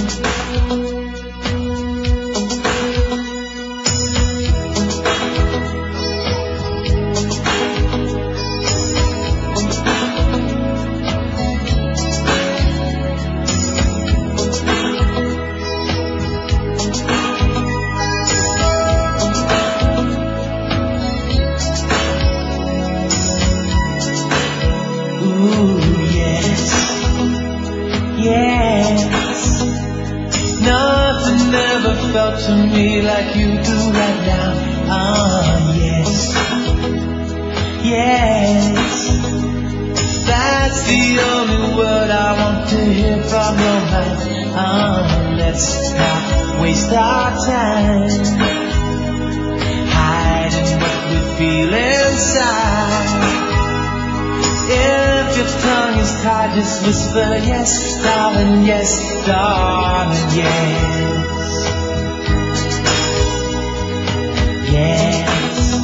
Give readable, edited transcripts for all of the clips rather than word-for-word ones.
To me like you do right now. Ah, yes, yes. That's the only word I want to hear from your mouth. Ah, let's not waste our time hiding what we feel inside. If your tongue is tied, just whisper yes, darling, yes, yes,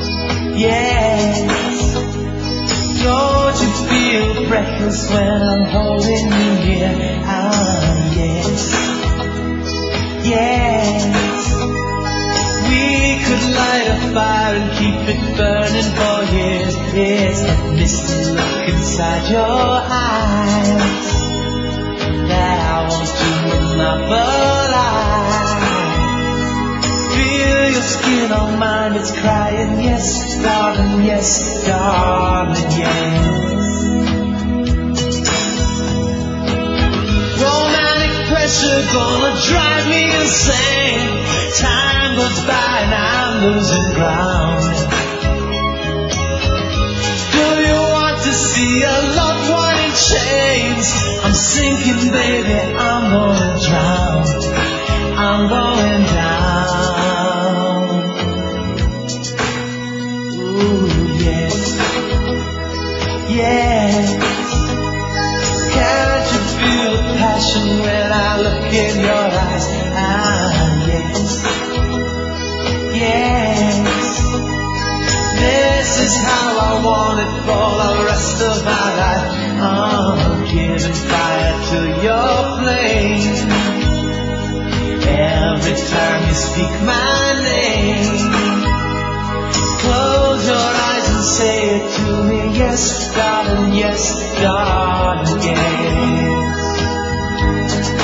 yes. Don't you feel breathless when I'm holding you here? Ah, yes, yes. We could light a fire and keep it burning for years. It's that misty look inside your eyes that I want to monopolize. Feel your skin on mine, it's crying, yes, darling, yes, yes. Romantic pressure gonna drive me insane. Time goes by and I'm losing ground. Do you want to see a loved one in chains? I'm sinking, baby, I'm gonna drown. I'm going down. Ooh, yes, yes. Can't you feel the passion when I look in your eyes? Ah, yes, yes. This is how I want it for the rest of my life. I'm giving fire to your flame. Every time you speak my name, close your eyes and say it to me. Yes, darling, yes, yes.